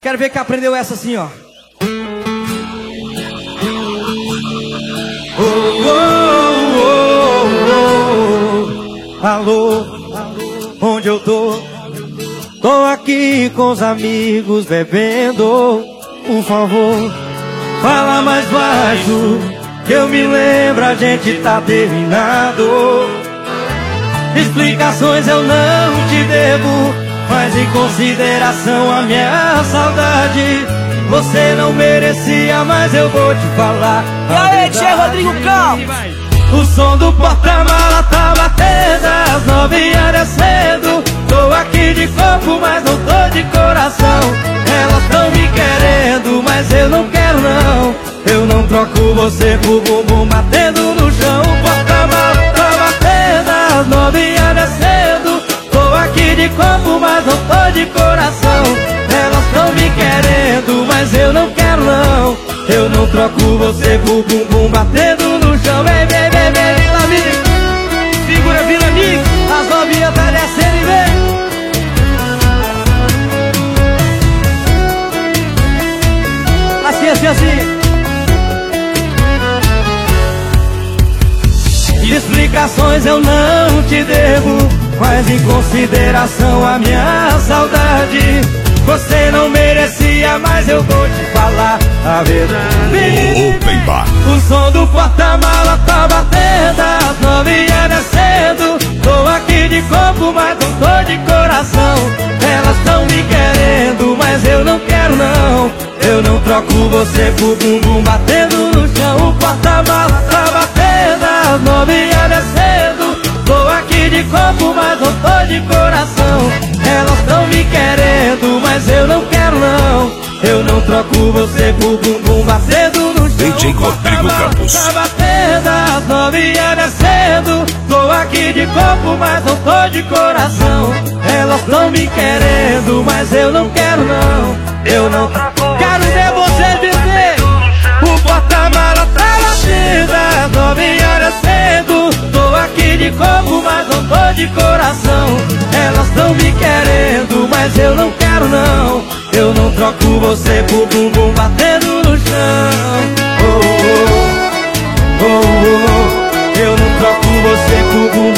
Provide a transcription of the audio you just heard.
Quero ver quem aprendeu essa assim, ó. Alô, onde eu tô? Tô aqui com os amigos bebendo. Por favor, fala mais baixo, que eu me lembro, a gente tá terminado. Explicações eu não te devo, mas em consideração a minha saudade, você não merecia, mas eu vou te falar. E aí, Tchê Rodrigo Campos? O som do porta-mala tá batendo, às 9h cedo. Tô aqui de corpo, mas não tô de coração. Elas tão me querendo, mas eu não quero não. Eu não troco você por bumbum batendo no chão. O porta-mala tá batendo, às 9h cedo. Tô aqui de corpo, mas não tô de coração. Elas tão me querendo, mas eu não quero não. Eu não troco você por bumbum batendo no chão. Vem, vem, vem, vem, Vila Mix. Segura, Vila Mix. As novinhas tá descendo e vem. Assim, assim, assim. Explicações eu não te devo, mas em consideração a minha saudade, você não merecia, mas eu vou te falar a verdade. Open Bar. O som do porta-mala tá batendo, às 9h cedo. Tô aqui de corpo, mas não tô de coração. Elas tão me querendo, mas eu não quero não. Eu não troco você por bumbum batendo no chão. O porta-mala tá batendo, às 9h cedo. Tô aqui de corpo, mas não tô de coração. Elas tão me querendo, mas eu não quero não. Eu não troco você por bumbum batendo no chão. DJ Rodrigo Campos. Tá batendo, às 9h cedo. Tô aqui de corpo, mas não tô de coração. Elas tão me querendo, mas eu não quero não. Eu não quero ver você viver. O porta-mala tá batendo, às 9h cedo. Tô aqui de corpo, mas não tô de coração. Elas tão me querendo, mas eu não quero não. Eu não troco você por bumbum batendo no chão. Oh, oh, oh, oh. Eu não troco você por bumbum